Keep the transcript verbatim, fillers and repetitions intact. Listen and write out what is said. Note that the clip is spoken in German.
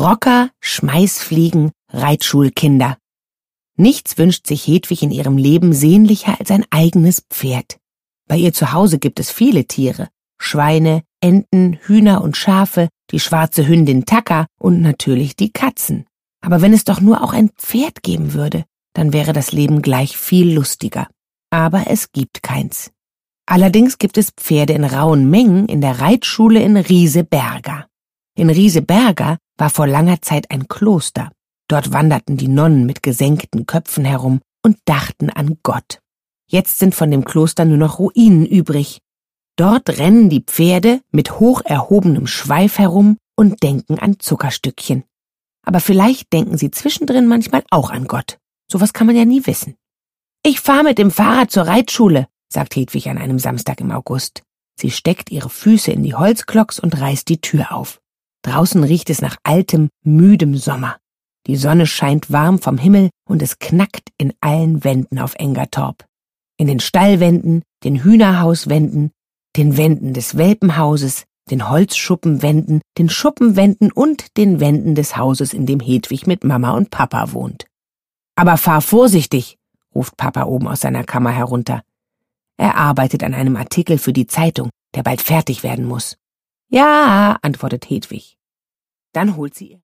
Rocker, Schmeißfliegen, Reitschulkinder. Nichts wünscht sich Hedwig in ihrem Leben sehnlicher als ein eigenes Pferd. Bei ihr zu Hause gibt es viele Tiere: Schweine, Enten, Hühner und Schafe, die schwarze Hündin Taka und natürlich die Katzen. Aber wenn es doch nur auch ein Pferd geben würde, dann wäre das Leben gleich viel lustiger. Aber es gibt keins. Allerdings gibt es Pferde in rauen Mengen in der Reitschule in Riseberga. In Riseberga war vor langer Zeit ein Kloster. Dort wanderten die Nonnen mit gesenkten Köpfen herum und dachten an Gott. Jetzt sind von dem Kloster nur noch Ruinen übrig. Dort rennen die Pferde mit hoch erhobenem Schweif herum und denken an Zuckerstückchen. Aber vielleicht denken sie zwischendrin manchmal auch an Gott. Sowas kann man ja nie wissen. »Ich fahr mit dem Fahrrad zur Reitschule«, sagt Hedwig an einem Samstag im August. Sie steckt ihre Füße in die Holzklocks und reißt die Tür auf. Draußen riecht es nach altem, müdem Sommer. Die Sonne scheint warm vom Himmel und es knackt in allen Wänden auf Engertorp. In den Stallwänden, den Hühnerhauswänden, den Wänden des Welpenhauses, den Holzschuppenwänden, den Schuppenwänden und den Wänden des Hauses, in dem Hedwig mit Mama und Papa wohnt. »Aber fahr vorsichtig«, ruft Papa oben aus seiner Kammer herunter. Er arbeitet an einem Artikel für die Zeitung, der bald fertig werden muss. »Ja«, antwortet Hedwig. Dann holt sie ihr